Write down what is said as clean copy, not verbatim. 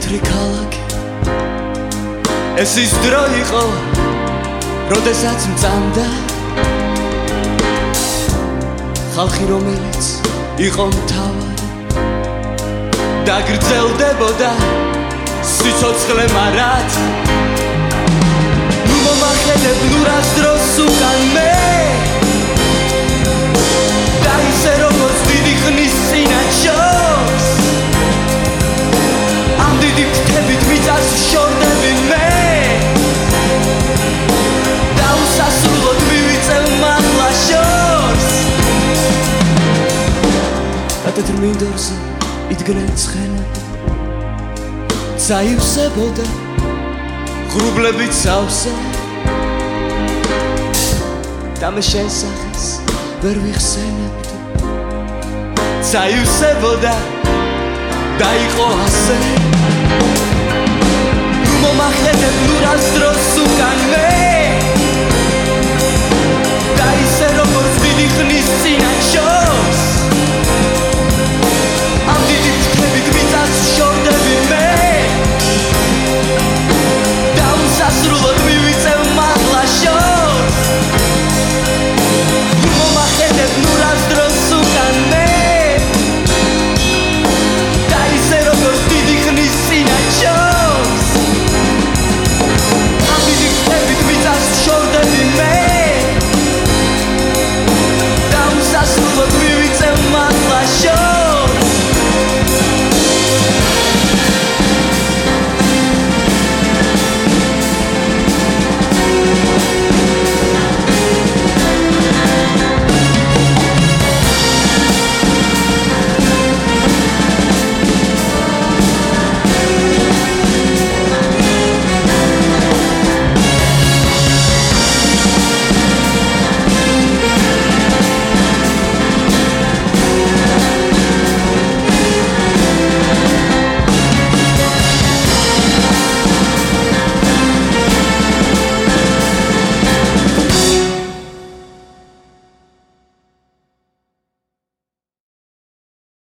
თეთრი ქალაქი ეს ის დრო იყო როდესაც მწამდა ხალხი რომელიც იყო მთავარი დაგრძელდებოდა სიცოცხლე მარად ნუ მომახედებ ლურას დროს უკან მე და ისე როგორც დიდი ხნის წინაჩოს ამ დიდი ფრთებით მიწას შორდები მე და უსასრულოდ მივიწევ მაღლა შორს და თეთრ მინდორზე იდგნენ ცხენები წაივსებოდა ღრუბლებით სავსე და მე შენ სახეს ვერ ვიხსენებდი წაივსებოდა და იყო ასე ნუ მომახედებ ლურას დროს უკან მე